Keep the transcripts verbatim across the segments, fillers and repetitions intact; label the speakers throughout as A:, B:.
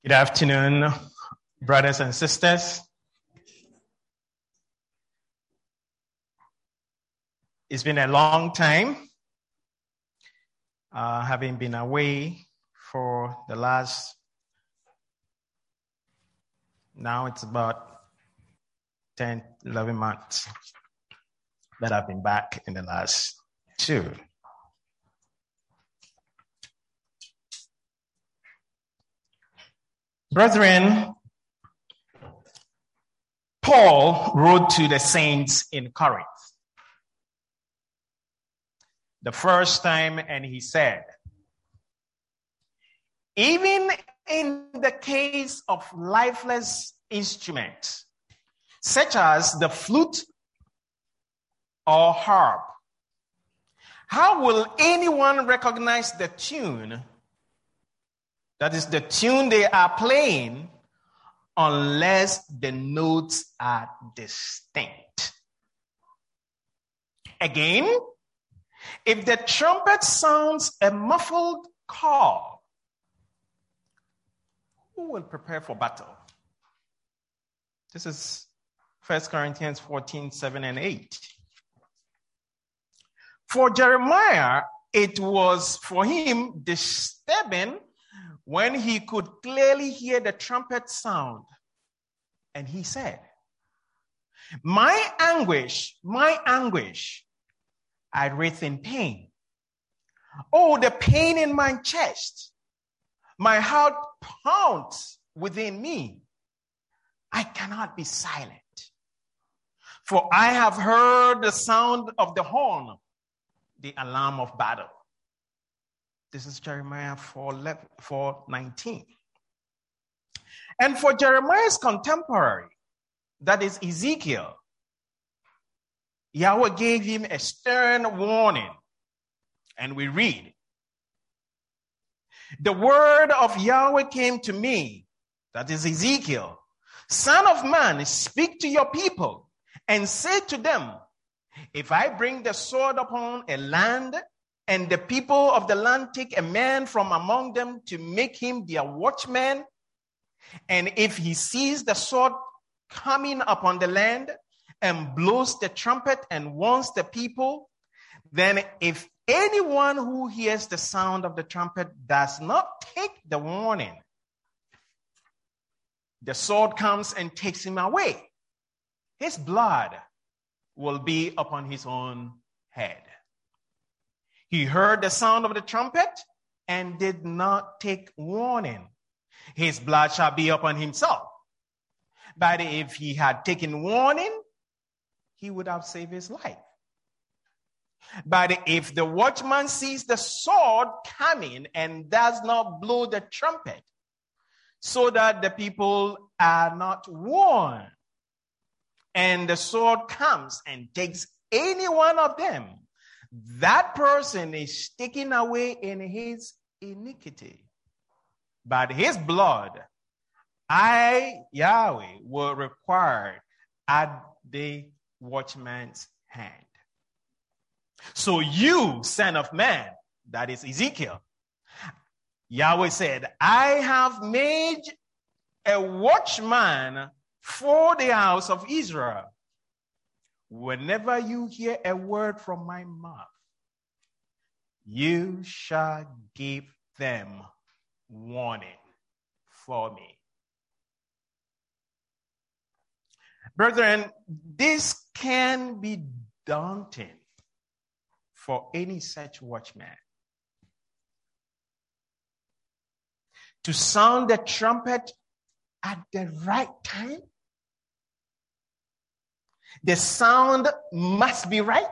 A: Good afternoon, brothers and sisters. It's been a long time, uh, having been away for the last, now it's about ten, eleven months, but I've been back in the last two. Brethren, Paul wrote to the saints in Corinth the first time, and he said, even in the case of lifeless instruments, such as the flute or harp, how will anyone recognize the tune? That is the tune they are playing, unless the notes are distinct. Again, if the trumpet sounds a muffled call, who will prepare for battle? This is First Corinthians fourteen, seven and eight. For Jeremiah, it was for him disturbing when he could clearly hear the trumpet sound. And he said, my anguish, my anguish, I writhe in pain. Oh, the pain in my chest. My heart pounds within me. I cannot be silent. For I have heard the sound of the horn, the alarm of battle. This is Jeremiah four nineteen. And for Jeremiah's contemporary, that is Ezekiel, Yahweh gave him a stern warning. And we read, the word of Yahweh came to me, that is Ezekiel, son of man, speak to your people and say to them, if I bring the sword upon a land, and the people of the land take a man from among them to make him their watchman, and if he sees the sword coming upon the land and blows the trumpet and warns the people, then if anyone who hears the sound of the trumpet does not take the warning, the sword comes and takes him away. His blood will be upon his own head. He heard the sound of the trumpet and did not take warning. His blood shall be upon himself. But if he had taken warning, he would have saved his life. But if the watchman sees the sword coming and does not blow the trumpet, so that the people are not warned, and the sword comes and takes any one of them, that person is taken away in his iniquity. But his blood, I, Yahweh, will require at the watchman's hand. So you, son of man, that is Ezekiel, Yahweh said, I have made a watchman for the house of Israel. Whenever you hear a word from my mouth, you shall give them warning for me. Brethren, this can be daunting for any such watchman. To sound the trumpet at the right time. The sound must be right.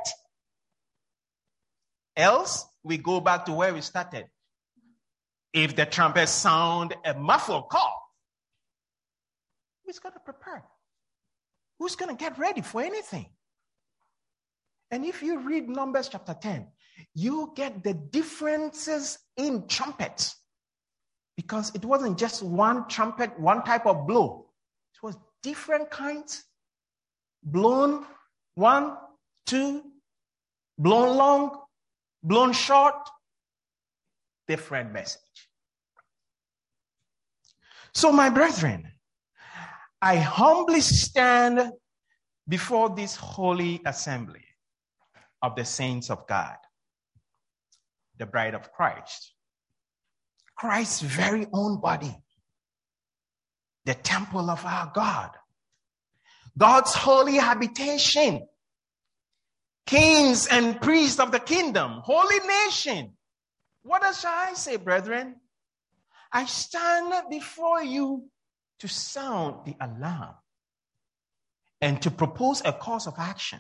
A: Else, we go back to where we started. If the trumpet sound a muffled call, who's going to prepare? Who's going to get ready for anything? And if you read Numbers chapter ten, you get the differences in trumpets. Because it wasn't just one trumpet, one type of blow. It was different kinds. Blown one, two, blown long, blown short, different message. So, my brethren, I humbly stand before this holy assembly of the saints of God, the bride of Christ, Christ's very own body, the temple of our God, God's holy habitation, kings and priests of the kingdom, holy nation. What else shall I say, brethren? I stand before you to sound the alarm and to propose a course of action.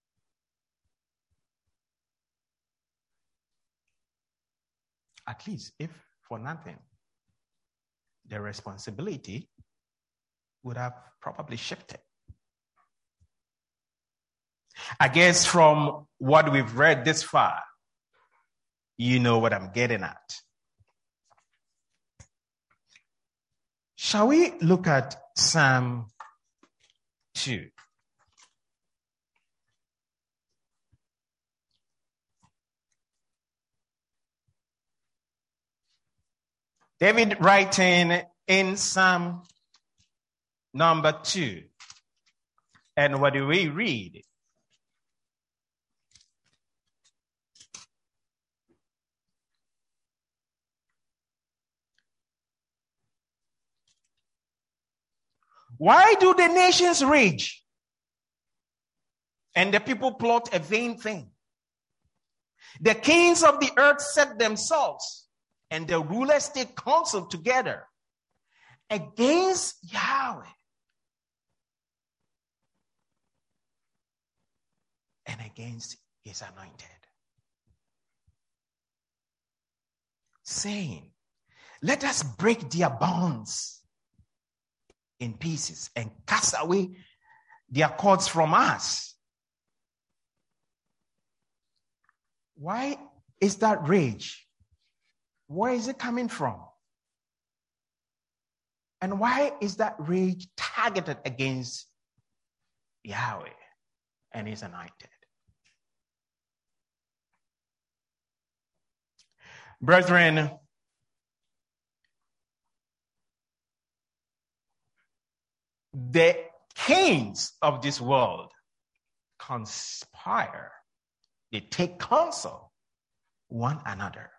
A: At least, if for nothing, the responsibility would have probably shifted. I guess from what we've read this far, you know what I'm getting at. Shall we look at Psalm two? David writing in Psalm number two. And what do we read? Why do the nations rage and the people plot a vain thing? The kings of the earth set themselves and the rulers take counsel together against Yahweh and against his anointed, saying, let us break their bonds in pieces and cast away their cords from us. Why is that rage? Where is it coming from? And why is that rage targeted against Yahweh and his anointed? Brethren, the kings of this world conspire. They take counsel one another.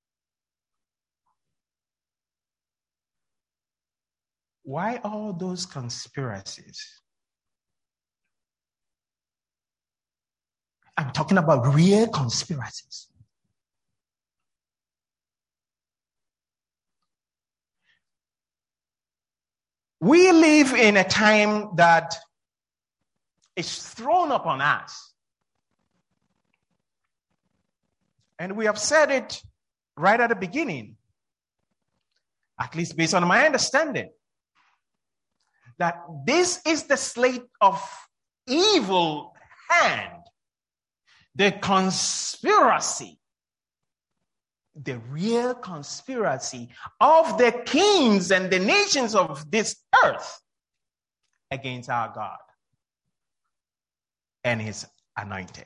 A: Why all those conspiracies? I'm talking about real conspiracies. We live in a time that is thrown upon us. And we have said it right at the beginning, at least based on my understanding, that this is the slate of evil hand, the conspiracy, the real conspiracy of the kings and the nations of this earth against our God and his anointed.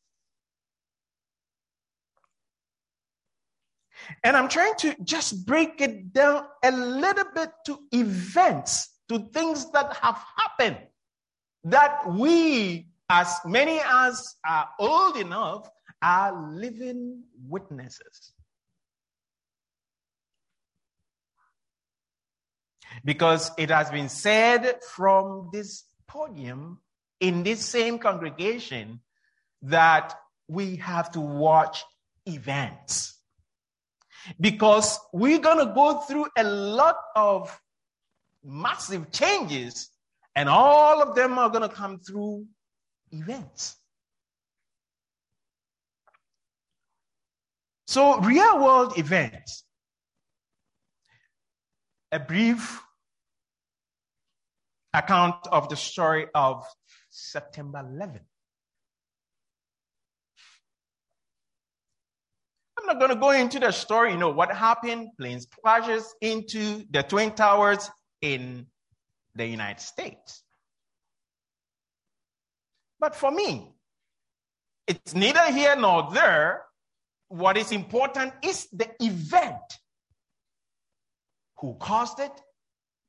A: And I'm trying to just break it down a little bit to events, to things that have happened, that we, as many as are old enough, are living witnesses. Because it has been said from this podium in this same congregation that we have to watch events. Because we're going to go through a lot of massive changes, and all of them are going to come through events. So, real world events. A brief account of the story of September eleventh. I'm not going to go into the story, you know, what happened, planes crashes into the Twin Towers in the United States. But for me, it's neither here nor there. What is important is the event. Who caused it?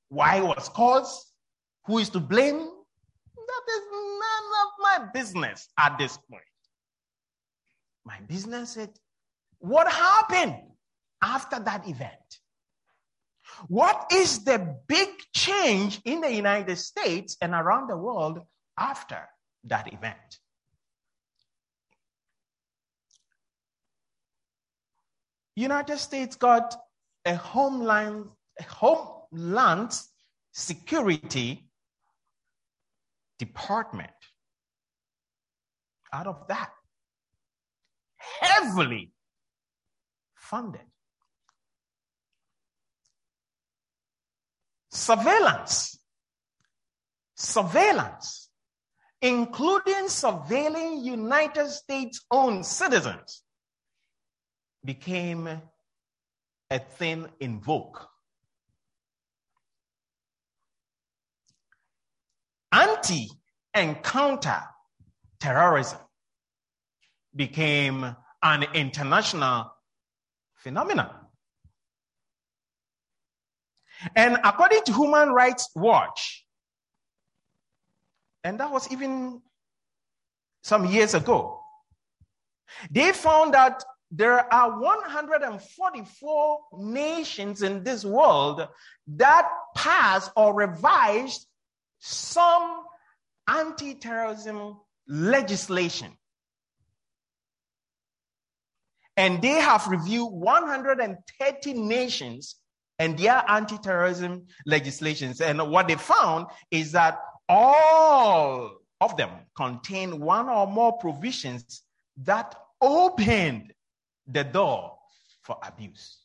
A: Why it was caused? Who is to blame? That is none of my business at this point. My business is what happened after that event. What is the big change in the United States and around the world after that event? United States got a homeland, a homeland security department out of that, heavily funded. Surveillance, surveillance, including surveilling United States' own citizens, became a thing in vogue. Anti and counter terrorism became an international phenomenon. And according to Human Rights Watch, and that was even some years ago, they found that there are one hundred forty-four nations in this world that passed or revised some anti-terrorism legislation. And they have reviewed one hundred thirty nations and their anti-terrorism legislations. And what they found is that all of them contain one or more provisions that opened the door for abuse.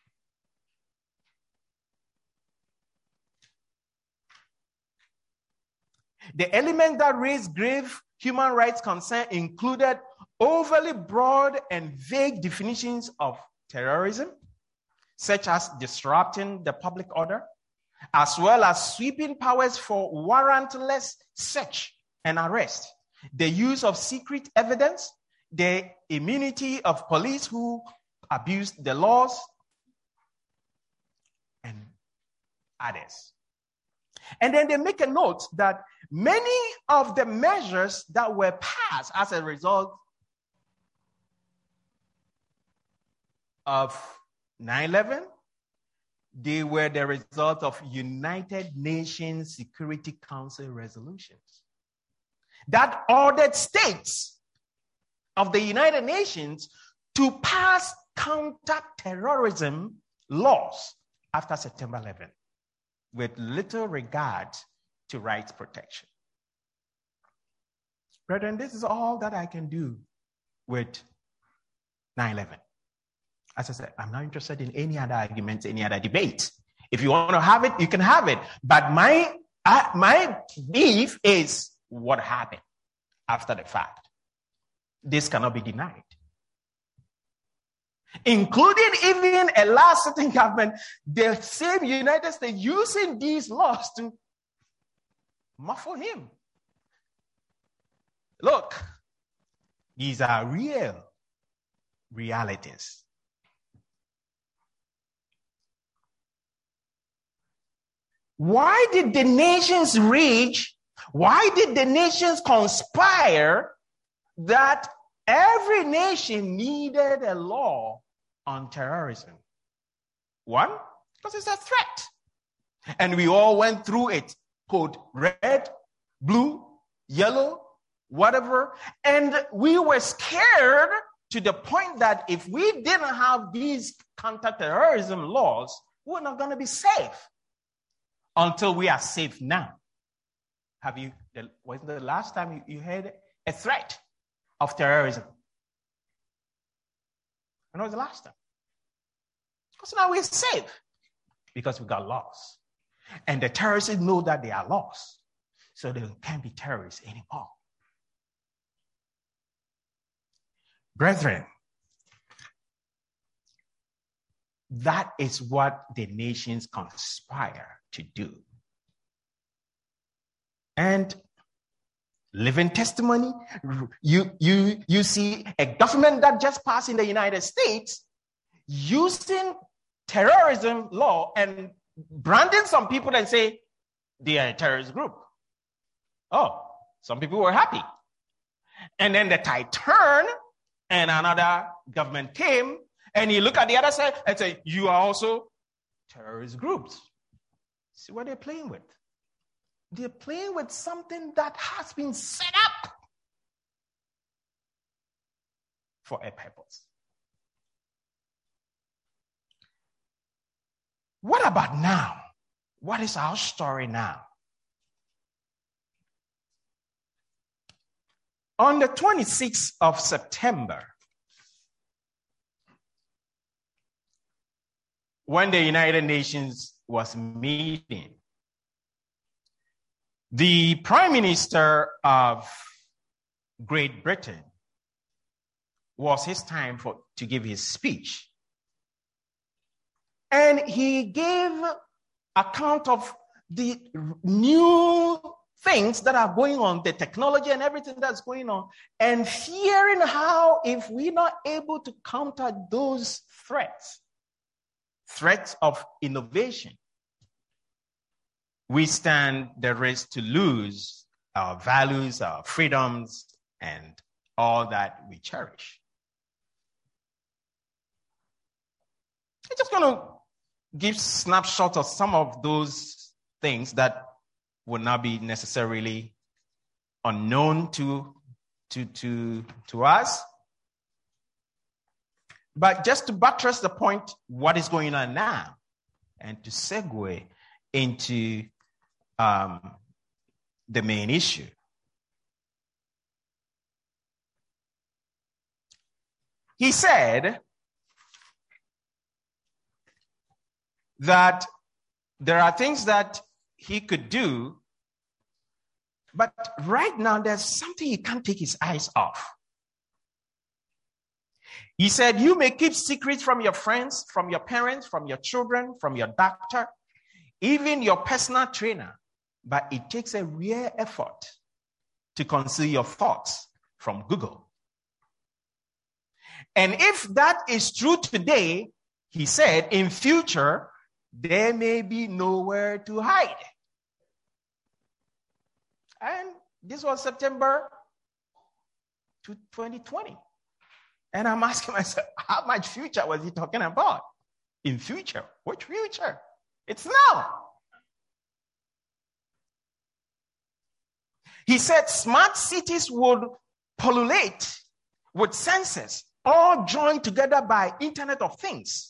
A: The elements that raised grave human rights concern included overly broad and vague definitions of terrorism, such as disrupting the public order, as well as sweeping powers for warrantless search and arrest, the use of secret evidence, the immunity of police who abused the laws, and others. And then they make a note that many of the measures that were passed as a result of nine eleven, they were the result of United Nations Security Council resolutions that ordered states of the United Nations to pass counter-terrorism laws after September eleventh, with little regard to rights protection. Brethren, this is all that I can do with nine eleven. As I said, I'm not interested in any other arguments, any other debate. If you want to have it, you can have it. But my, uh, my beef is what happened after the fact. This cannot be denied. Including even a last sitting government, the same United States using these laws to muffle him. Look, these are real realities. Why did the nations rage? Why did the nations conspire that every nation needed a law on terrorism? One, because it's a threat. And we all went through it. Code red, blue, yellow, whatever. And we were scared to the point that if we didn't have these counter-terrorism laws, we're not going to be safe until we are safe now. Have you, was the last time you, you heard a threat of terrorism? When was the last time? Because now we're safe because we got laws. And the terrorists know that they are lost, so they can't be terrorists anymore. Brethren, that is what the nations conspire to do. And living testimony, you, you, you see a government that just passed in the United States using terrorism law and branding some people and say they are a terrorist group. Oh, some people were happy. And then the tide turned and another government came and he looked at the other side and said, you are also terrorist groups. See what they're playing with? They're playing with something that has been set up for a purpose. What about now? What is our story now? On the twenty-sixth of September, when the United Nations was meeting, the Prime Minister of Great Britain was his time for to give his speech. And he gave account of the new things that are going on, the technology and everything that's going on, and fearing how if we're not able to counter those threats, threats of innovation, we stand the risk to lose our values, our freedoms, and all that we cherish. I'm just going to give snapshots of some of those things that would not be necessarily unknown to, to, to, to us. But just to buttress the point, what is going on now, and to segue into um, the main issue. He said that there are things that he could do, but right now there's something he can't take his eyes off. He said, you may keep secrets from your friends, from your parents, from your children, from your doctor, even your personal trainer, but it takes a real effort to conceal your thoughts from Google. And if that is true today, he said, in future, there may be nowhere to hide. And this was September twenty twenty. And I'm asking myself, how much future was he talking about? In future? Which future? It's now. He said smart cities would populate with sensors, all joined together by Internet of Things.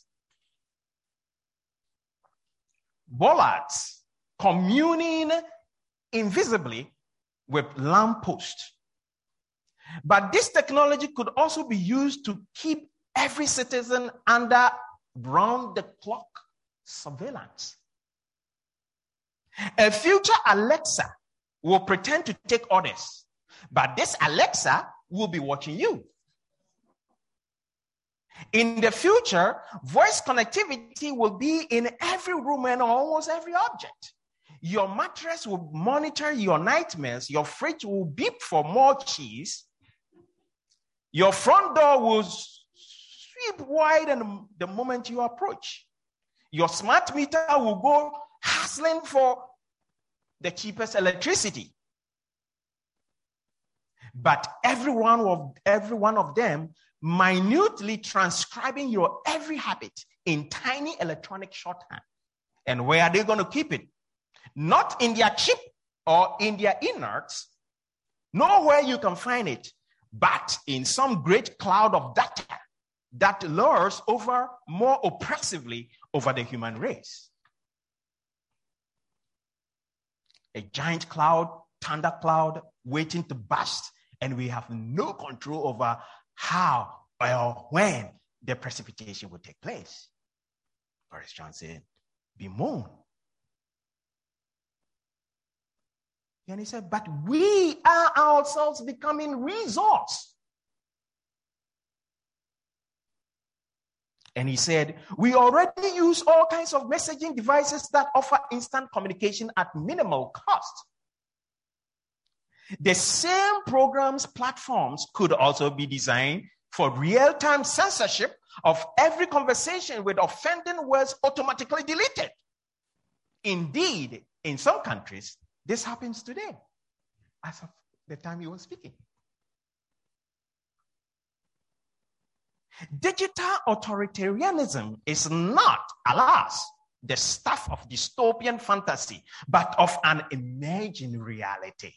A: Bollards communing invisibly with lampposts. But this technology could also be used to keep every citizen under round-the-clock surveillance. A future Alexa will pretend to take orders, but this Alexa will be watching you. In the future, voice connectivity will be in every room and almost every object. Your mattress will monitor your nightmares. Your fridge will beep for more cheese. Your front door will sweep wide and the moment you approach. Your smart meter will go hustling for the cheapest electricity. But every one of, every one of them minutely transcribing your every habit in tiny electronic shorthand. And where are they going to keep it? Not in their chip or in their innards. Nowhere you can find it, but in some great cloud of data that lures over more oppressively over the human race. A giant cloud, thunder cloud, waiting to burst, and we have no control over how or when the precipitation will take place. Boris Johnson bemoaned. And he said, but we are ourselves becoming resource. And he said, we already use all kinds of messaging devices that offer instant communication at minimal cost. The same programs, platforms could also be designed for real-time censorship of every conversation with offending words automatically deleted. Indeed, in some countries, this happens today, as of the time he was speaking. Digital authoritarianism is not, alas, the stuff of dystopian fantasy, but of an emerging reality.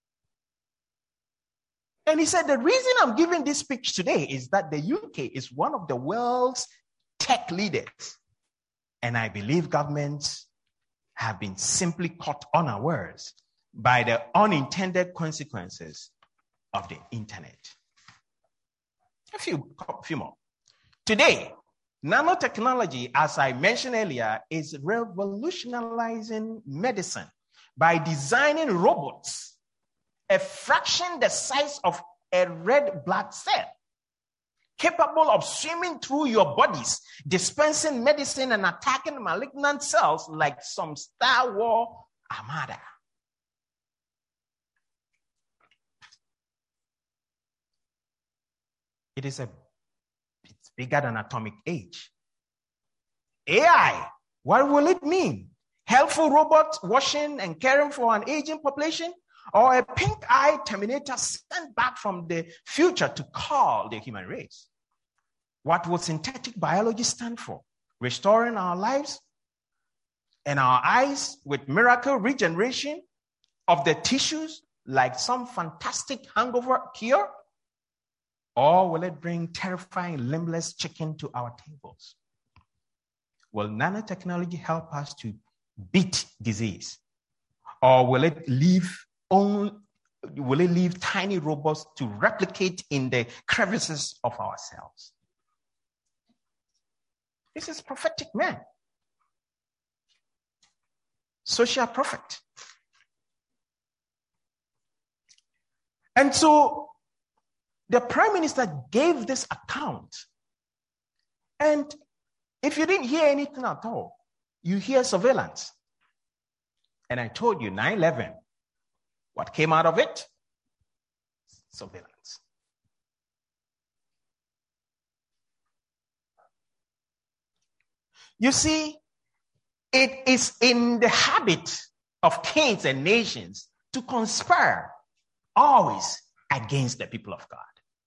A: And he said, the reason I'm giving this speech today is that the U K is one of the world's tech leaders. And I believe governments have been simply caught unawares by the unintended consequences of the internet. A few, a few more. Today, nanotechnology, as I mentioned earlier, is revolutionizing medicine by designing robots a fraction the size of a red blood cell, capable of swimming through your bodies, dispensing medicine and attacking malignant cells like some Star Wars armada. It is a, it's bigger than atomic age. A I, what will it mean? Helpful robots washing and caring for an aging population? Or a pink-eyed Terminator sent back from the future to call the human race? What will synthetic biology stand for? Restoring our lives and our eyes with miracle regeneration of the tissues like some fantastic hangover cure? Or will it bring terrifying limbless chicken to our tables? Will nanotechnology help us to beat disease? Or will it leave only, will it leave tiny robots to replicate in the crevices of our cells? This is prophetic man. Social prophet. And so the prime minister gave this account. And if you didn't hear anything at all, you hear surveillance. And I told you, nine eleven, what came out of it? Surveillance. You see, it is in the habit of kings and nations to conspire always against the people of God.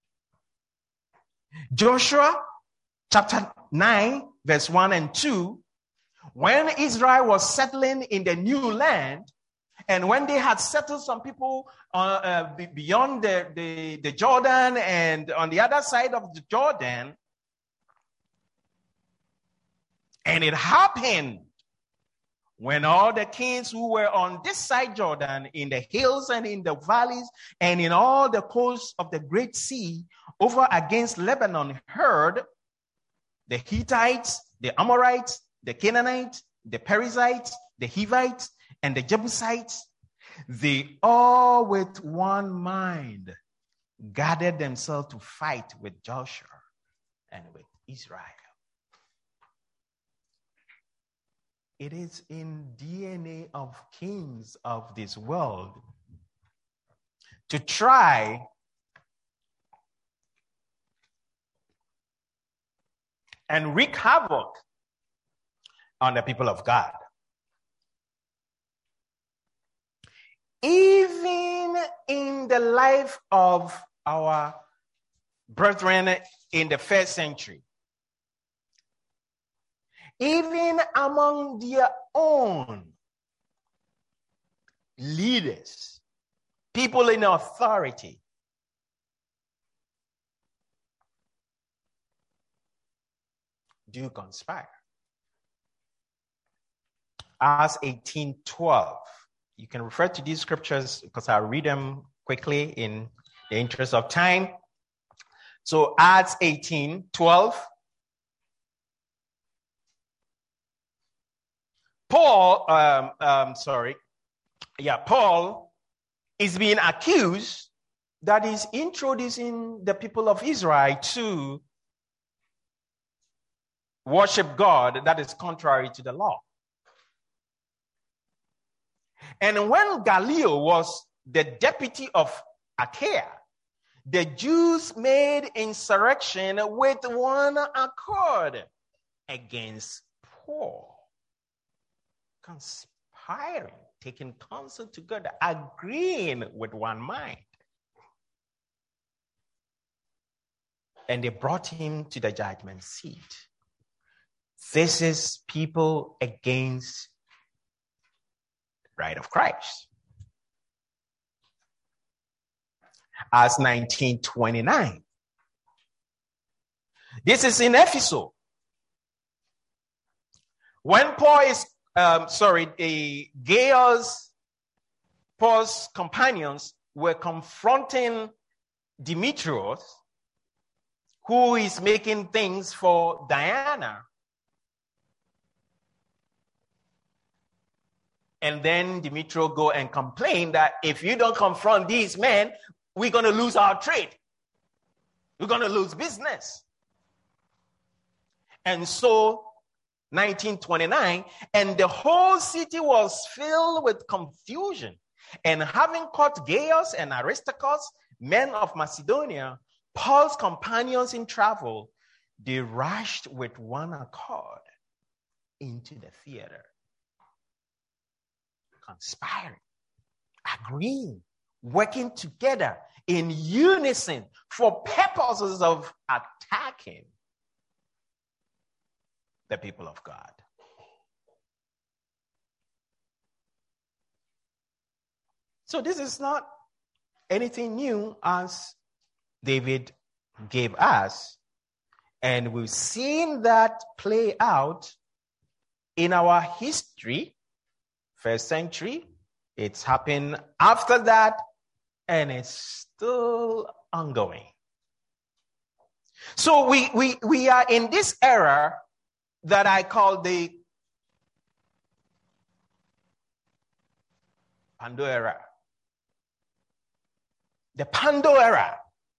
A: Joshua chapter nine, verse one and two, when Israel was settling in the new land, and when they had settled some people uh, uh, beyond the, the, the Jordan and on the other side of the Jordan, and it happened when all the kings who were on this side Jordan, in the hills and in the valleys and in all the coasts of the Great Sea over against Lebanon heard, the Hittites, the Amorites, the Canaanites, the Perizzites, the Hivites, and the Jebusites, they all with one mind gathered themselves to fight with Joshua and with Israel. It is in D N A of kings of this world to try and wreak havoc on the people of God. Even in the life of our brethren in the first century, even among their own leaders, people in authority, do conspire. Acts eighteen twelve. You can refer to these scriptures because I'll read them quickly in the interest of time. So Acts eighteen twelve. Paul, um, um, sorry, yeah, Paul is being accused that he's introducing the people of Israel to worship God that is contrary to the law. And when Gallio was the deputy of Achaia, the Jews made insurrection with one accord against Paul. conspiring, taking counsel together, agreeing with one mind. And they brought him to the judgment seat. This is people against the bride of Christ. Acts nineteen twenty-nine. This is in Ephesus. When Paul is, um, sorry, the Gaius, Paul's companions were confronting Demetrius, who is making things for Diana. And then Demetrius go and complain that if you don't confront these men, we're going to lose our trade. We're going to lose business. And so, nineteen twenty-nine, and the whole city was filled with confusion. And having caught Gaius and Aristarchus, men of Macedonia, Paul's companions in travel, they rushed with one accord into the theater, conspiring, agreeing, working together in unison for purposes of attacking the people of God. So this is not anything new, as David gave us. And we've seen that play out in our history, first century. It's happened after that, and it's still ongoing. So we, we, we are in this era that I call the Pando era. The Pando era.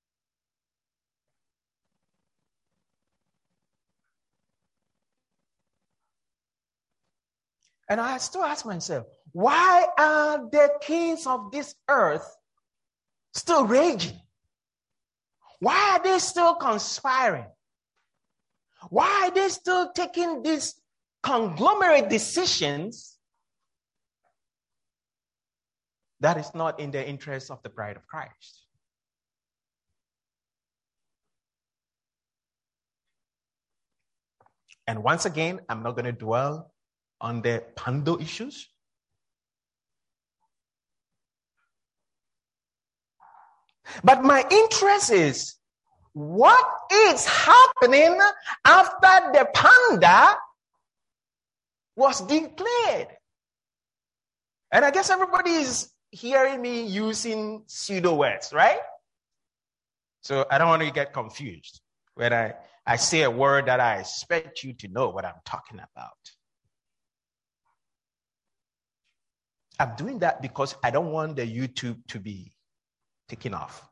A: And I still ask myself, why are the kings of this earth still raging? Why are they still conspiring? Why are they still taking these conglomerate decisions that is not in the interest of the bride of Christ? And once again, I'm not going to dwell on the Pando issues. But my interest is, what is happening after the Panda was declared? And I guess everybody is hearing me using pseudo words, right? So I don't want to get confused when I, I say a word that I expect you to know what I'm talking about. I'm doing that because I don't want the YouTube to be taken off.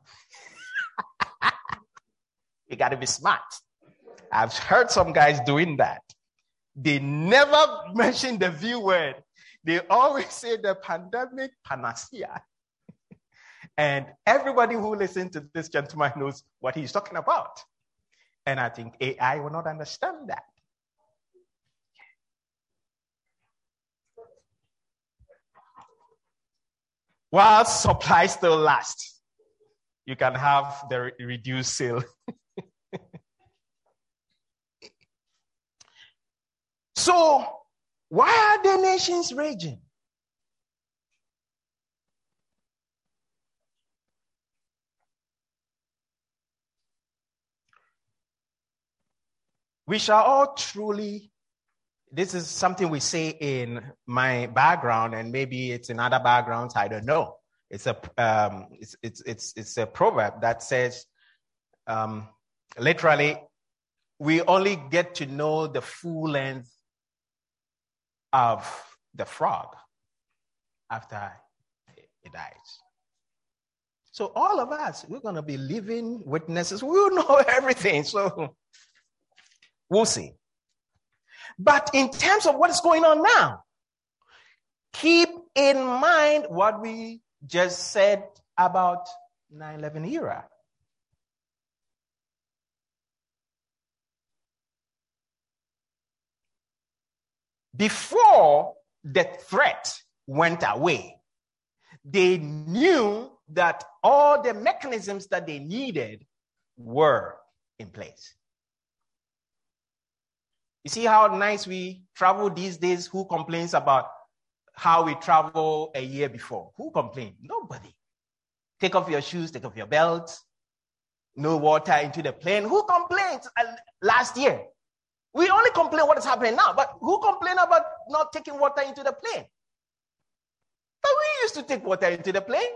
A: You got to be smart. I've heard some guys doing that. They never mention the V word. They always say the pandemic panacea. And everybody who listens to this gentleman knows what he's talking about. And I think A I will not understand that. While supply still lasts, you can have the re- reduced sale. So, why are the nations raging? We shall all truly, this is something we say in my background, and maybe it's in other backgrounds, I don't know. It's a um, it's it's it's it's a proverb that says, um, literally, we only get to know the full length of the frog after it dies. So all of us, we're going to be living witnesses. We'll know everything. So we'll see. But in terms of what is going on now, keep in mind what we just said about nine eleven era. Before the threat went away, they knew that all the mechanisms that they needed were in place. You see how nice we travel these days? Who complains about how we travel a year before? Who complains? Nobody. Take off your shoes, take off your belts. No water into the plane. Who complained last year? We only complain what is happening now, but who complained about not taking water into the plane? But we used to take water into the plane.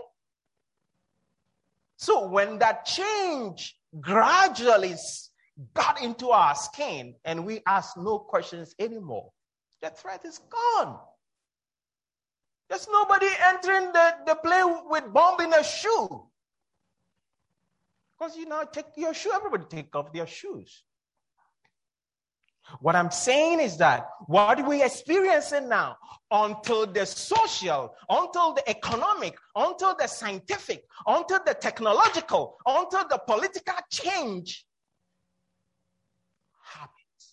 A: So when that change gradually got into our skin and we ask no questions anymore, the threat is gone. There's nobody entering the, the plane with bomb in a shoe. Because you now take your shoe, everybody take off their shoes. What I'm saying is that what we're experiencing now, until the social, until the economic, until the scientific, until the technological, until the political change happens,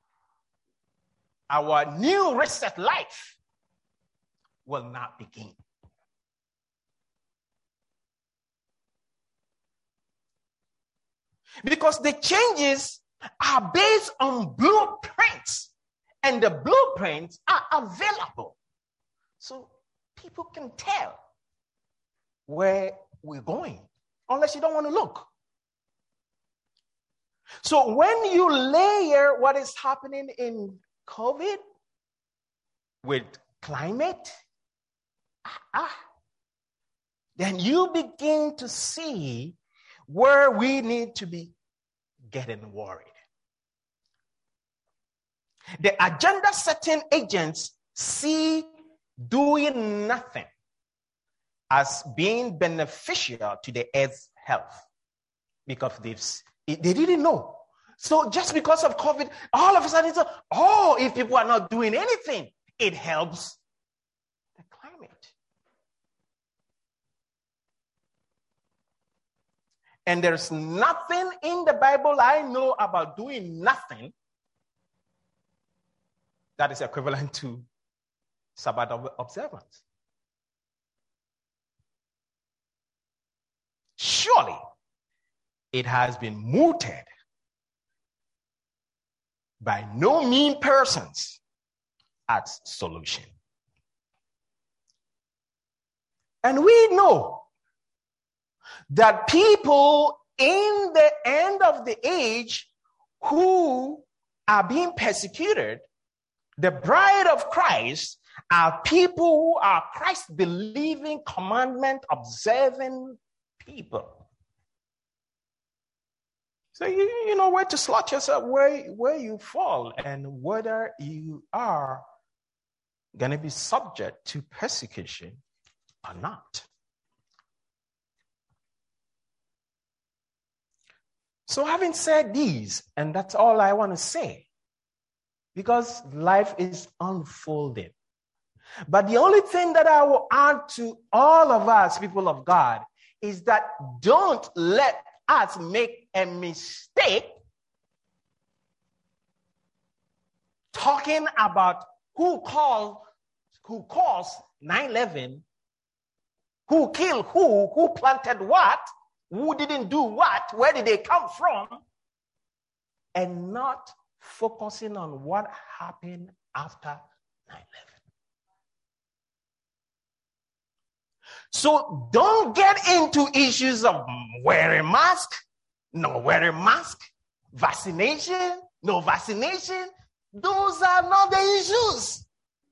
A: our new reset life will not begin. Because the changes are based on blueprints, and the blueprints are available. So people can tell where we're going, unless you don't want to look. So when you layer what is happening in COVID with climate, ah, ah, then you begin to see where we need to be getting worried. The agenda-setting agents see doing nothing as being beneficial to the earth's health because they've, they didn't know. So just because of COVID, all of a sudden, it's a, oh, if people are not doing anything, it helps the climate. And there's nothing in the Bible I know about doing nothing that is equivalent to Sabbath observance. Surely it has been mooted by no mean persons as solution. And we know that people in the end of the age who are being persecuted, the bride of Christ, are people who are Christ-believing, commandment-observing people. So you, you know where to slot yourself, where, where you fall, and whether you are going to be subject to persecution or not. So having said these, and that's all I want to say, because life is unfolding. But the only thing that I will add to all of us, people of God, is that don't let us make a mistake talking about who called, who caused nine eleven, who killed who, who planted what, who didn't do what, where did they come from, and not focusing on what happened after nine eleven. So don't get into issues of wearing mask, no wearing mask, vaccination, no vaccination. Those are not the issues.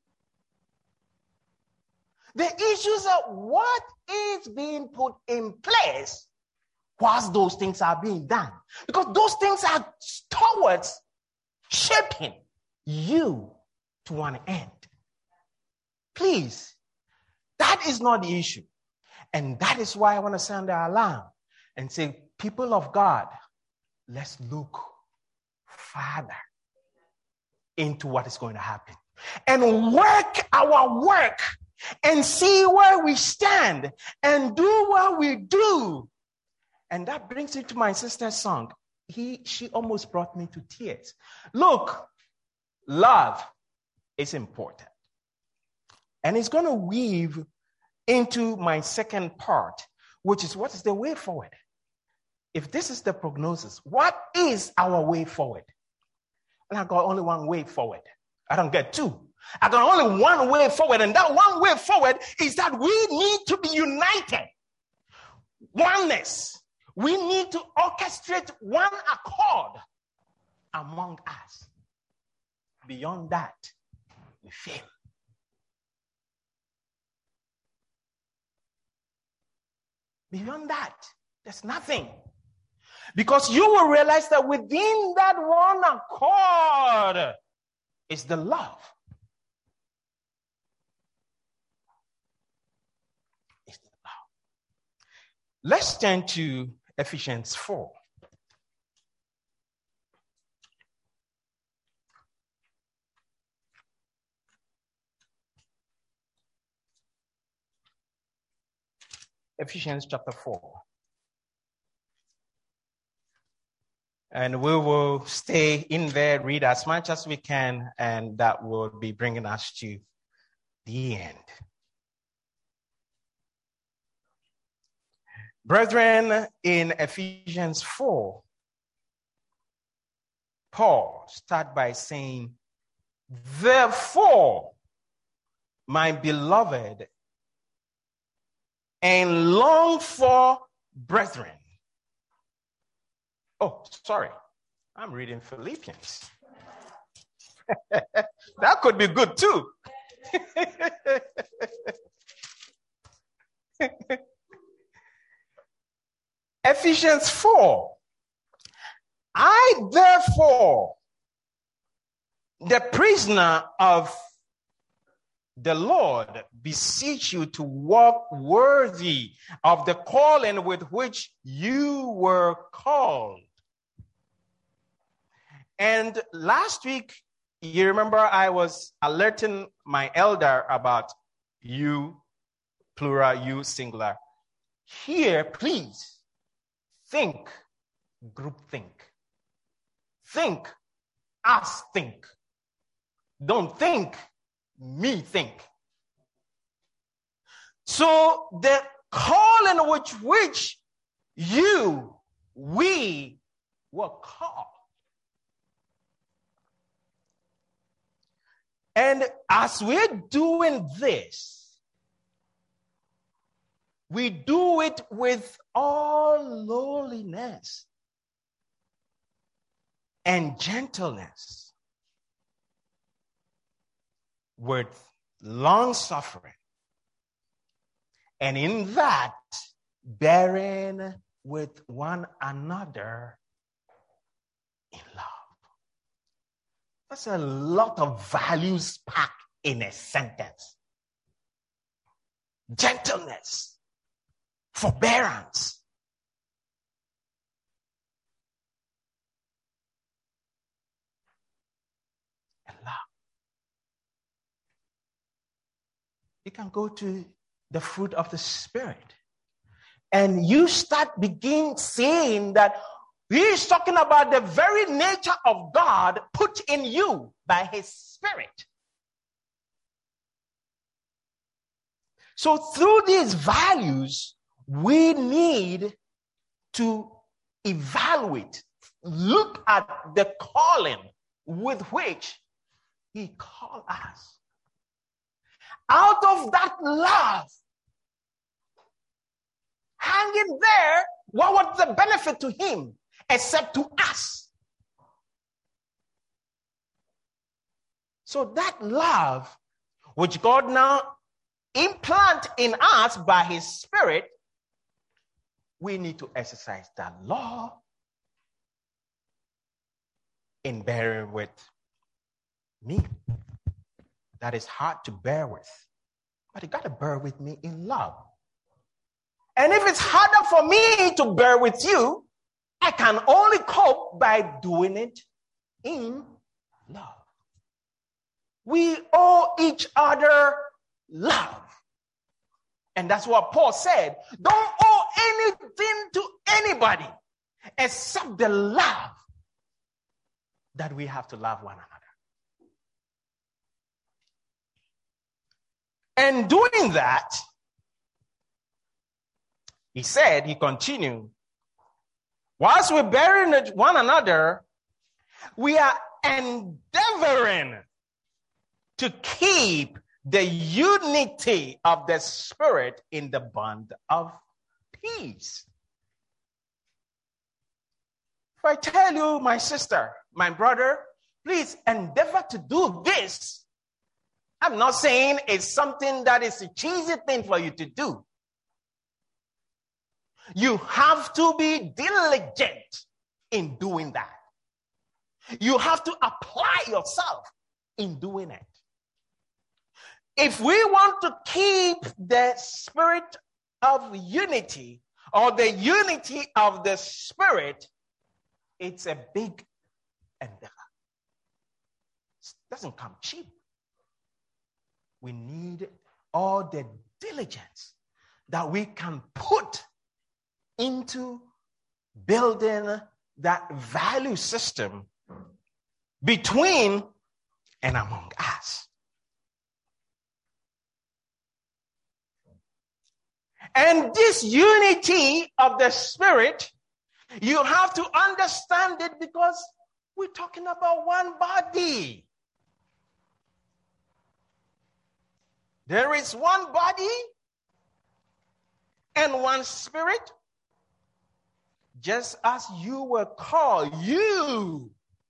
A: The issues are what is being put in place whilst those things are being done. Because those things are towards shaping you to one end. Please, that is not the issue. And that is why I want to sound the alarm and say, people of God, let's look farther into what is going to happen and work our work and see where we stand and do what we do. And that brings me to my sister's song. He, she almost brought me to tears. Look, love is important. And it's going to weave into my second part, which is what is the way forward? If this is the prognosis, what is our way forward? And I got only one way forward. I don't get two. I got only one way forward. And that one way forward is that we need to be united. Oneness. We need to orchestrate one accord among us. Beyond that, we fail. Beyond that, there's nothing. Because you will realize that within that one accord is the love. It's the love. Let's turn to Ephesians four. Ephesians chapter four. And we will stay in there, read as much as we can, and that will be bringing us to the end. Brethren, in Ephesians four, Paul starts by saying, therefore, my beloved and long for brethren. Oh, sorry. I'm reading Philippians. That could be good too. Ephesians four. I, therefore, the prisoner of the Lord, beseech you to walk worthy of the calling with which you were called. And last week, you remember I was alerting my elder about you, plural, you, singular. Here, please, think, group think. Think, us think. Don't think, me think. So the calling which which you, we were called. And as we're doing this, we do it with all lowliness and gentleness, with long suffering, and in that, bearing with one another in love. That's a lot of values packed in a sentence. Gentleness, forbearance, and love. You can go to the fruit of the Spirit, and you start begin seeing that he's talking about the very nature of God put in you by his Spirit. So through these values, we need to evaluate, look at the calling with which he called us. Out of that love, hanging there, what was the benefit to him except to us? So that love, which God now implant in us by his Spirit, we need to exercise that law in bearing with me. That is hard to bear with, but you got to bear with me in love. And if it's harder for me to bear with you, I can only cope by doing it in love. We owe each other love. And that's what Paul said. Don't owe anything to anybody except the love that we have to love one another. And doing that, he said, he continued, whilst we're bearing one another, we are endeavoring to keep the unity of the Spirit in the bond of peace. If I tell you, my sister, my brother, please endeavor to do this, I'm not saying it's something that is a cheesy thing for you to do. You have to be diligent in doing that. You have to apply yourself in doing it. If we want to keep the spirit of unity or the unity of the Spirit, it's a big endeavor. It doesn't come cheap. We need all the diligence that we can put into building that value system between and among us. And this unity of the Spirit, you have to understand it because we're talking about one body. There is one body and one Spirit. Just as you were called, you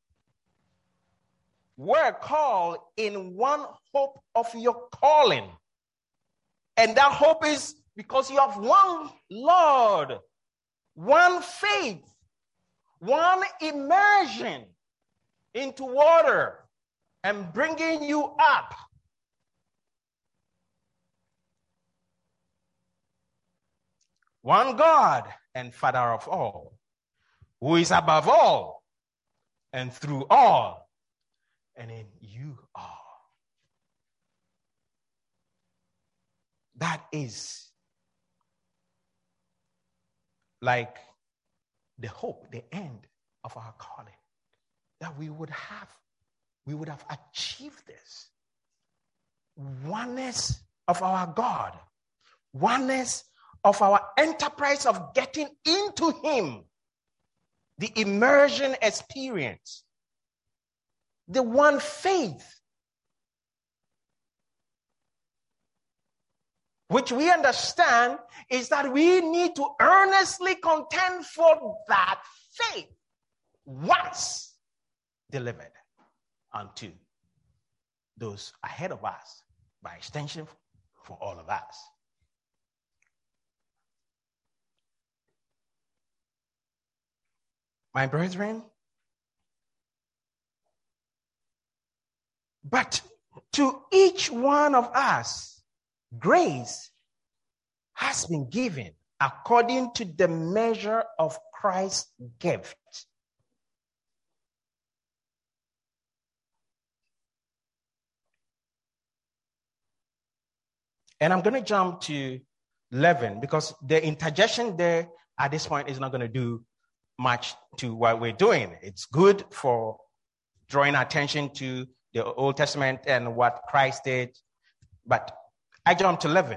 A: were called in one hope of your calling. And that hope is because you have one Lord, one faith, one immersion into water and bringing you up. One God and Father of all, who is above all and through all and in you all. That is like the hope, the end of our calling, that we would have, we would have achieved this. Oneness of our God, oneness of our enterprise of getting into Him, the immersion experience, the one faith, which we understand is that we need to earnestly contend for that faith once delivered unto those ahead of us, by extension for all of us. My brethren, but to each one of us, grace has been given according to the measure of Christ's gift. And I'm going to jump to eleven because the interjection there at this point is not going to do much to what we're doing. It's good for drawing attention to the Old Testament and what Christ did. But I jump to eleven.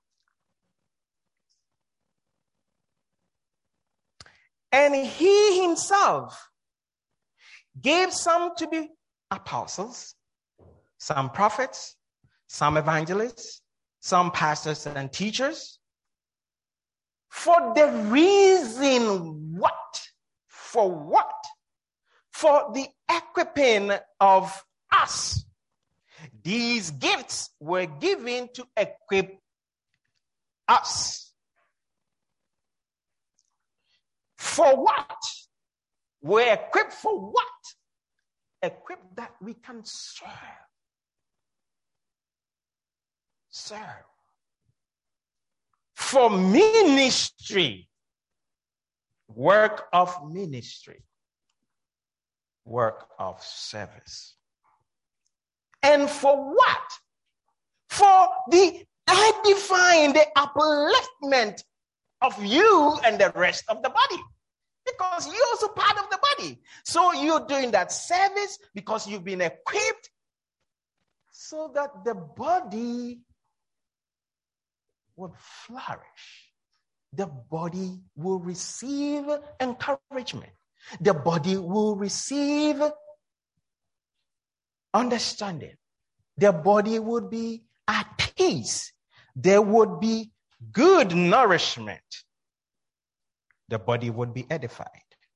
A: And he himself gave some to be apostles, some prophets, some evangelists, some pastors and teachers, for the reason what? For what? For the equipping of us. These gifts were given to equip us. For what? We're equipped for what? Equipped that we can serve. Serve. For ministry. Work of ministry. Work of service. And for what? For the edifying, the upliftment of you and the rest of the body. Because you're also part of the body. So you're doing that service because you've been equipped so that the body would flourish. The body will receive encouragement. The body will receive understanding. The body would be at peace. There would be good nourishment. The body would be edified.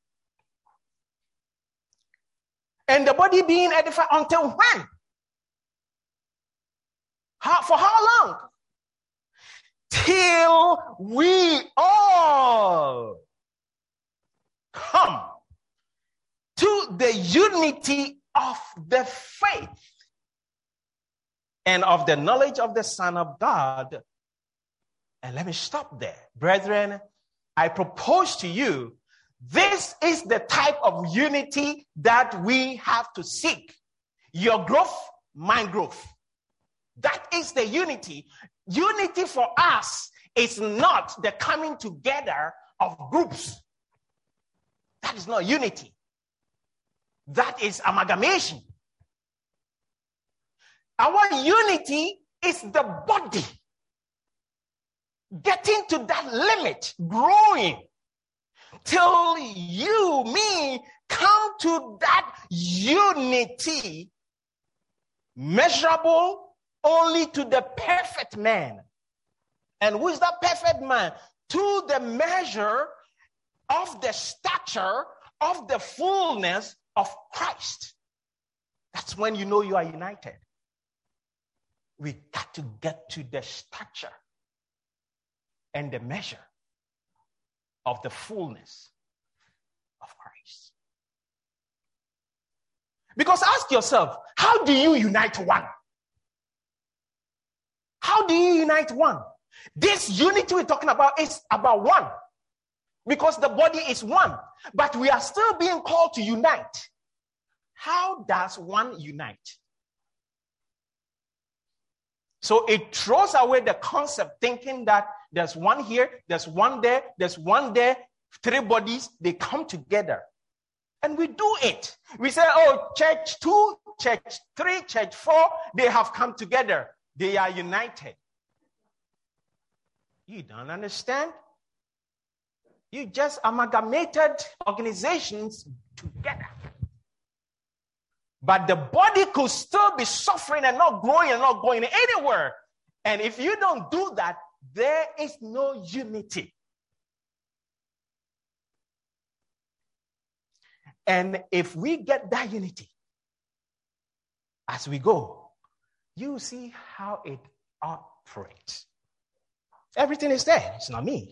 A: And the body being edified until when? How, for how long? Till we all come to the unity of the faith and of the knowledge of the Son of God. And let me stop there. Brethren, I propose to you, this is the type of unity that we have to seek. Your growth, my growth. That is the unity. Unity for us is not the coming together of groups. That is not unity. That is amalgamation. Our unity is the body getting to that limit, growing, till you, me, come to that unity, measurable only to the perfect man. And who is that perfect man? To the measure of the stature of the fullness of Christ. That's when you know you are united. We got to get to the stature and the measure of the fullness of Christ. Because ask yourself, how do you unite one? How do you unite one? This unity we're talking about is about one. Because the body is one. But we are still being called to unite. How does one unite? So it throws away the concept thinking that there's one here, there's one there, there's one there, three bodies, they come together. And we do it. We say, oh, church two, church three, church four, they have come together. They are united. You don't understand? You just amalgamated organizations together. But the body could still be suffering and not growing and not going anywhere. And if you don't do that, there is no unity. And if we get that unity as we go, you see how it operates. Everything is there. It's not me.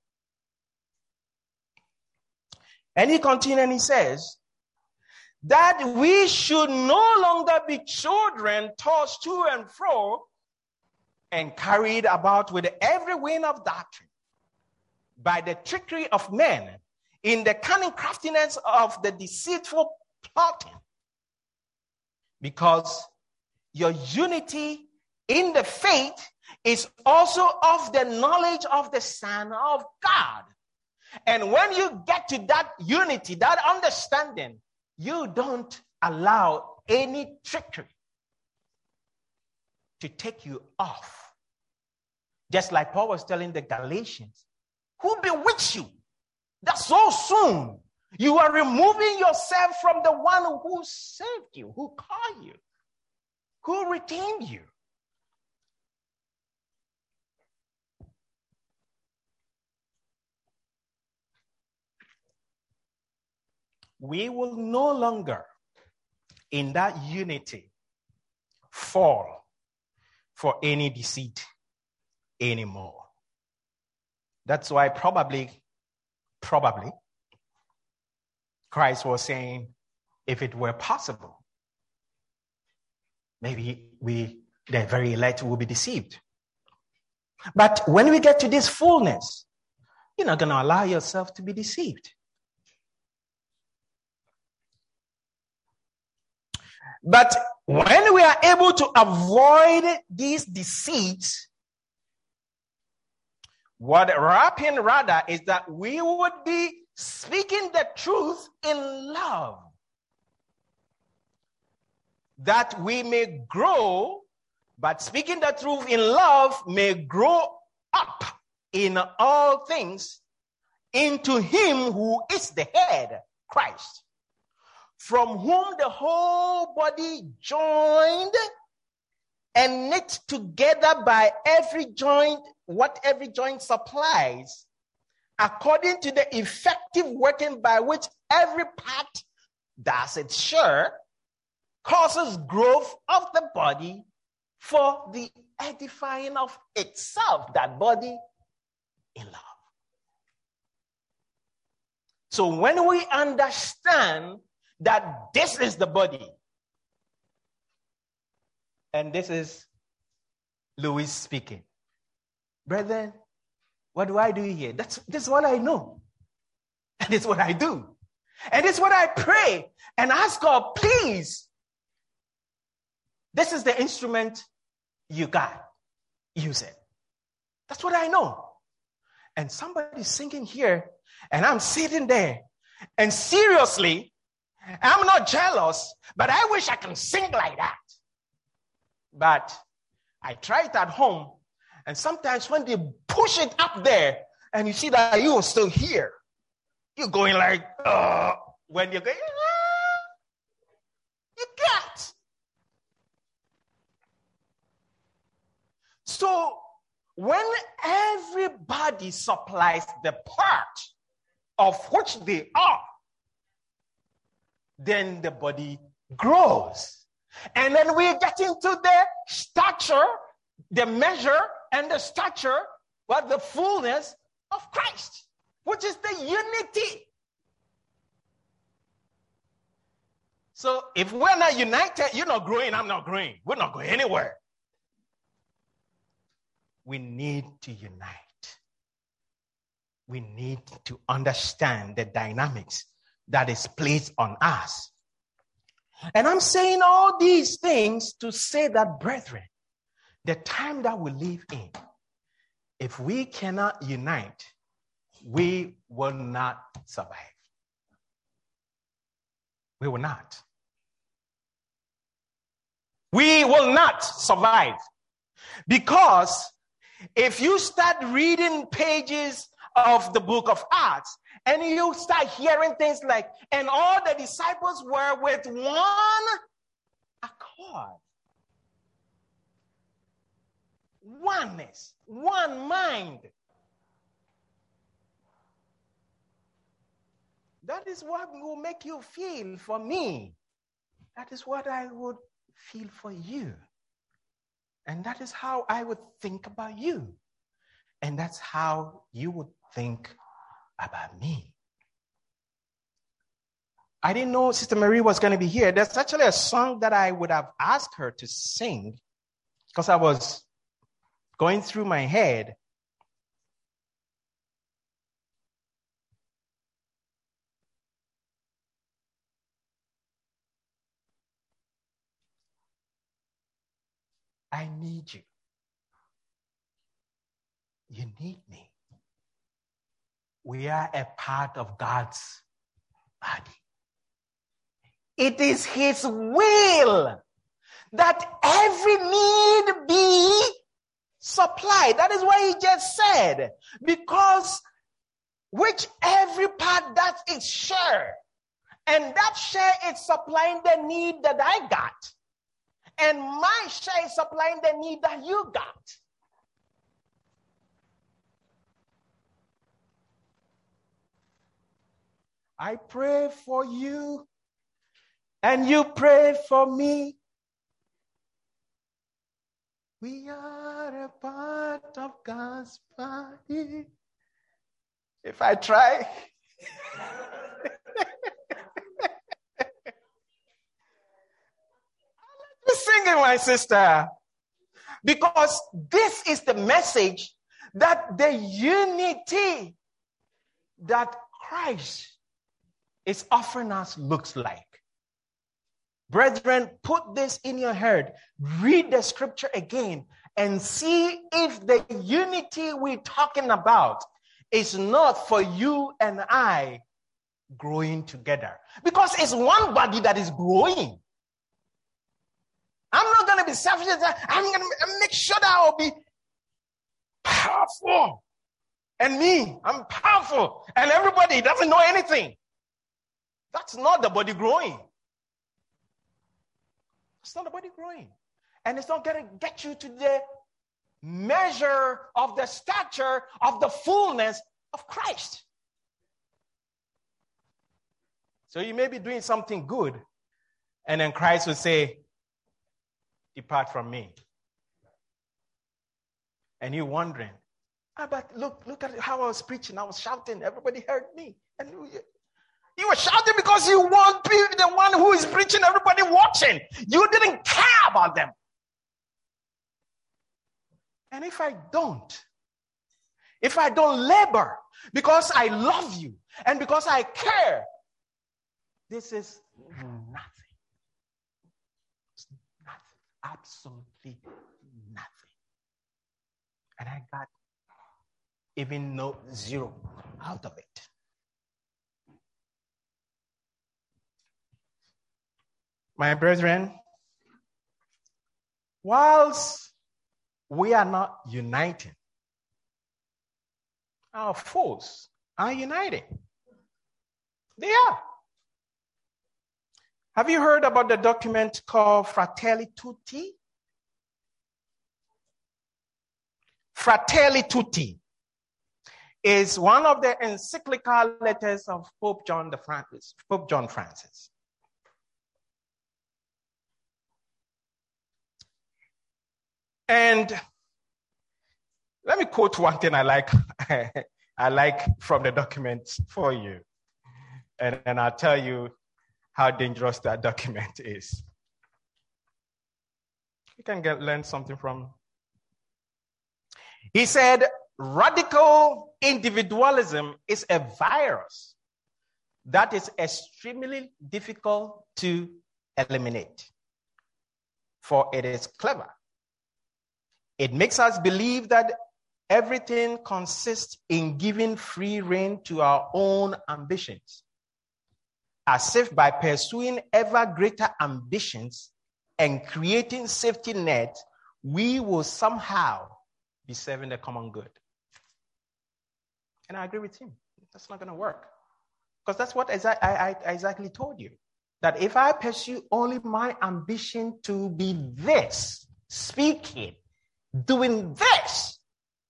A: And he continues and he says that we should no longer be children tossed to and fro and carried about with every wind of doctrine by the trickery of men in the cunning craftiness of the deceitful plotting. Because your unity in the faith is also of the knowledge of the Son of God. And when you get to that unity, that understanding, you don't allow any trickery to take you off. Just like Paul was telling the Galatians, who bewitched you that so soon you are removing yourself from the one who saved you, who called you, who redeemed you. We will no longer in that unity fall for any deceit anymore. That's why probably, probably, Christ was saying, if it were possible, maybe we, the very elect, will be deceived. But when we get to this fullness, you're not going to allow yourself to be deceived. But when we are able to avoid these deceits, what happened rather is that we would be speaking the truth in love, that we may grow, but speaking the truth in love may grow up in all things into him who is the head, Christ, from whom the whole body joined and knit together by every joint, what every joint supplies, according to the effective working by which every part does its share, causes growth of the body for the edifying of itself, that body in love. So when we understand that this is the body, and this is Louis speaking, brethren, what do I do here? That's this is what I know. And it's what I do. And it's what I pray and ask God, please, this is the instrument you got. Use it. That's what I know. And somebody's singing here, and I'm sitting there. And seriously, I'm not jealous, but I wish I can sing like that. But I try it at home, and sometimes when they push it up there, and you see that you are still here, you're going like, uh, when you're going, ah, you get. So when everybody supplies the part of which they are, then the body grows. And then we get into the stature, the measure, and the stature, but the fullness of Christ, which is the unity. So if we're not united, you're not growing, I'm not growing. We're not going anywhere. We need to unite. We need to understand the dynamics that is placed on us. And I'm saying all these things to say that, brethren, the time that we live in, if we cannot unite, we will not survive. We will not. We will not survive. Because if you start reading pages of the book of Acts, and you start hearing things like, and all the disciples were with one accord. Oneness, one mind. That is what will make you feel for me. That is what I would feel for you. And that is how I would think about you. And that's how you would think about me. I didn't know Sister Marie was going to be here. There's actually a song that I would have asked her to sing because I was going through my head. I need you. You need me. We are a part of God's body. It is his will that every need be supplied. That is what he just said. Because which every part does its share. And that share is supplying the need that I got. And my share is supplying the need that you got. I pray for you, and you pray for me. We are a part of God's body. If I try. I'll sing it, my sister. Because this is the message that the unity that Christ is offering us looks like. Brethren, put this in your head. Read the scripture again and see if the unity we're talking about is not for you and I growing together. Because it's one body that is growing. I'm not going to be selfish. I'm going to make sure that I'll be powerful. small. And me, I'm powerful. And everybody doesn't know anything. That's not the body growing. It's not the body growing. And it's not going to get you to the measure of the stature of the fullness of Christ. So you may be doing something good, and then Christ will say, depart from me. And you're wondering, ah, but look, look at how I was preaching. I was shouting. Everybody heard me. And you, you were shouting because you want to be the one who is preaching, everybody watching. You didn't care about them. And if I don't, if I don't labor because I love you and because I care, this is nothing. It's nothing. Absolutely nothing. And I got even no zero out of it. My brethren, whilst we are not uniting, our foes are uniting. They are. Have you heard about the document called Fratelli Tutti? Fratelli Tutti is one of the encyclical letters of Pope John the Francis, Pope John Francis. And let me quote one thing I like I like from the document for you. And, and I'll tell you how dangerous that document is. You can get learn something from. He said, radical individualism is a virus that is extremely difficult to eliminate, for it is clever. It makes us believe that everything consists in giving free rein to our own ambitions, as if by pursuing ever greater ambitions and creating safety nets, we will somehow be serving the common good. And I agree with him. That's not going to work. Because that's what I, I, I exactly told you. That if I pursue only my ambition to be this, speaking, doing this,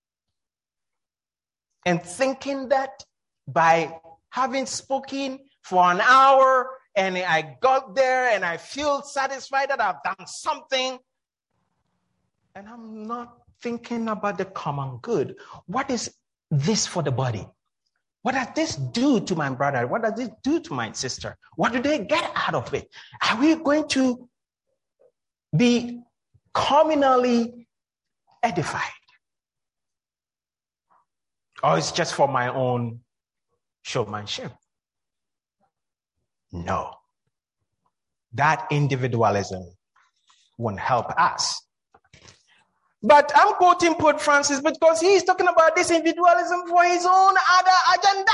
A: and thinking that by having spoken for an hour and I got there and I feel satisfied that I've done something, and I'm not thinking about the common good. What is this for the body? What does this do to my brother? What does this do to my sister? What do they get out of it? Are we going to be communally edified? Or it's just for my own showmanship? No. That individualism won't help us. But I'm quoting Pope Francis because he's talking about this individualism for his own other agenda.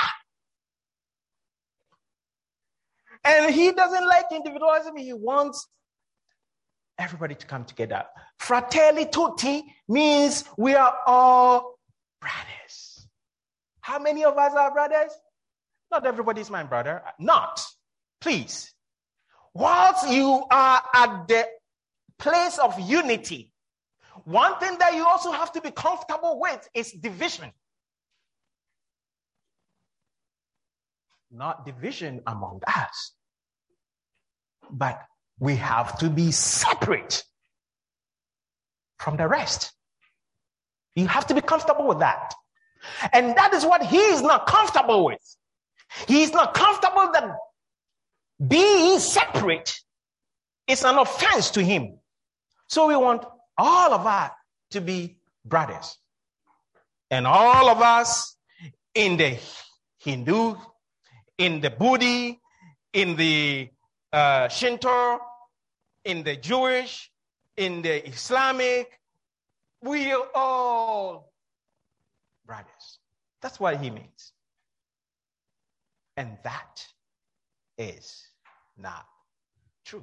A: And he doesn't like individualism. He wants everybody to come together. Fratelli Tutti means we are all brothers. How many of us are brothers? Not everybody is my brother. Not. Please. Whilst you are at the place of unity, one thing that you also have to be comfortable with is division. Not division among us, but we have to be separate from the rest. You have to be comfortable with that. And that is what he is not comfortable with. He is not comfortable that being separate is an offense to him. So we want all of us to be brothers. And all of us in the Hindu, in the Buddhist, in the uh, Shinto, in the Jewish, in the Islamic, we are all brothers. That's what he means. And that is not true.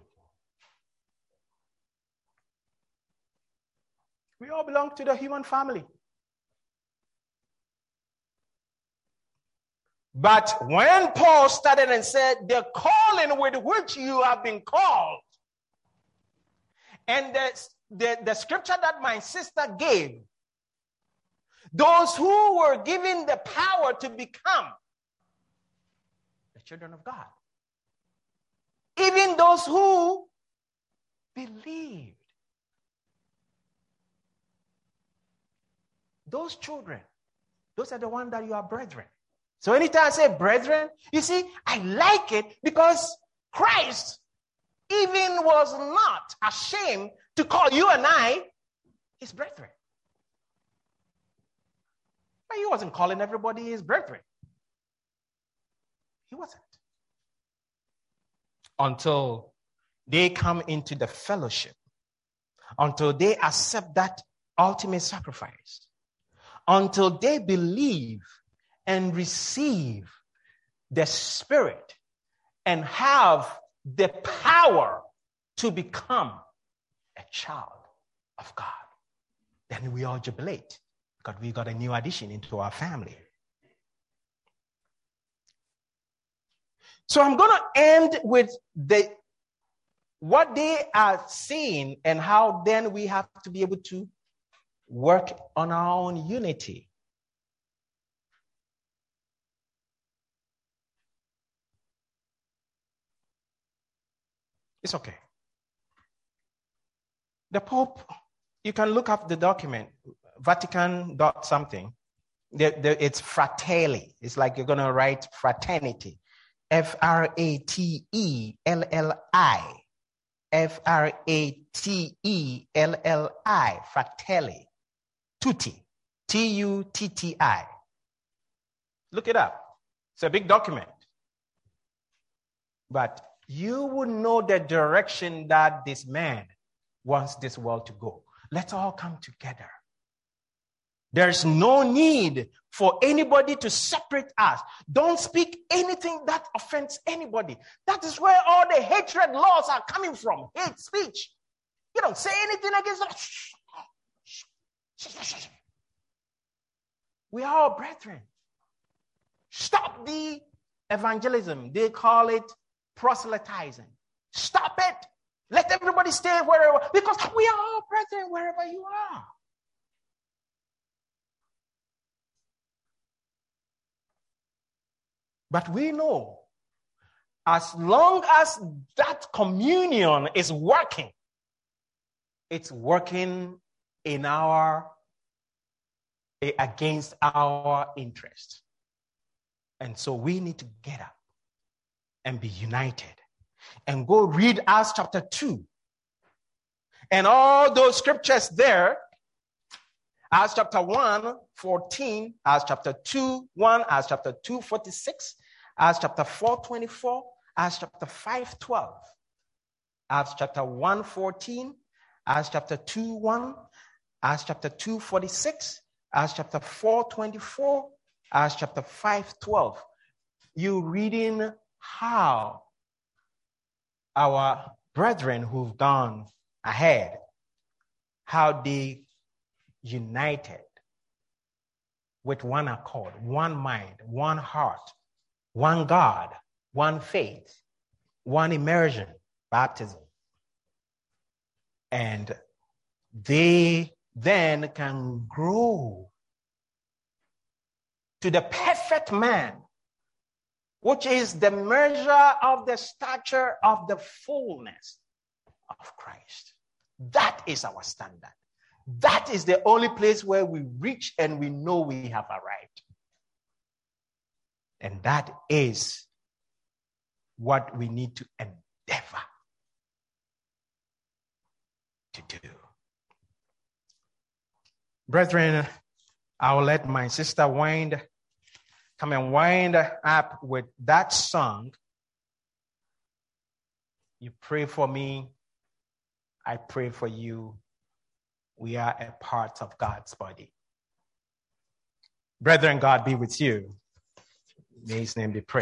A: We all belong to the human family. But when Paul started and said, the calling with which you have been called, and the, the, the scripture that my sister gave, those who were given the power to become the children of God, even those who believed, those children, those are the ones that you are brethren. So anytime I say brethren, you see, I like it because Christ even was not ashamed to call you and I his brethren. But he wasn't calling everybody his brethren. He wasn't. Until they come into the fellowship, until they accept that ultimate sacrifice, until they believe and receive the Spirit and have the power to become a child of God. Then we all jubilate because we got a new addition into our family. So I'm going to end with the what they are saying and how then we have to be able to work on our own unity. It's okay. The Pope, you can look up the document, Vatican dot something. The, the, it's Fratelli. It's like you're going to write fraternity. F R A T E L L I. F R A T E L L I. Fratelli. Tutti. T U T T I. Look it up. It's a big document. But you will know the direction that this man wants this world to go. Let's all come together. There's no need for anybody to separate us. Don't speak anything that offends anybody. That is where all the hatred laws are coming from. Hate speech. You don't say anything against us. We are all brethren. Stop the evangelism. They call it proselytizing. Stop it. Let everybody stay wherever, because we are all brethren wherever you are. But we know, as long as that communion is working, it's working in our, against our interest. And so we need to get up and be united. And go read Acts chapter two. And all those scriptures there, Acts chapter one, fourteen, Acts chapter two, one, Acts chapter two, forty-six, Acts chapter four, twenty-four, Acts chapter five, twelve, Acts chapter one, fourteen, Acts chapter two, one, Acts chapter two, forty-six, Acts chapter four, twenty-four, Acts chapter five, twelve. You reading how our brethren who've gone ahead, how they united with one accord, one mind, one heart, one God, one faith, one immersion, baptism. And they then can grow to the perfect man, which is the measure of the stature of the fullness of Christ. That is our standard. That is the only place where we reach and we know we have arrived. And that is what we need to endeavor to do. Brethren, I will let my sister wind Come and wind up with that song. You pray for me. I pray for you. We are a part of God's body. Brethren, God be with you. May his name be praised.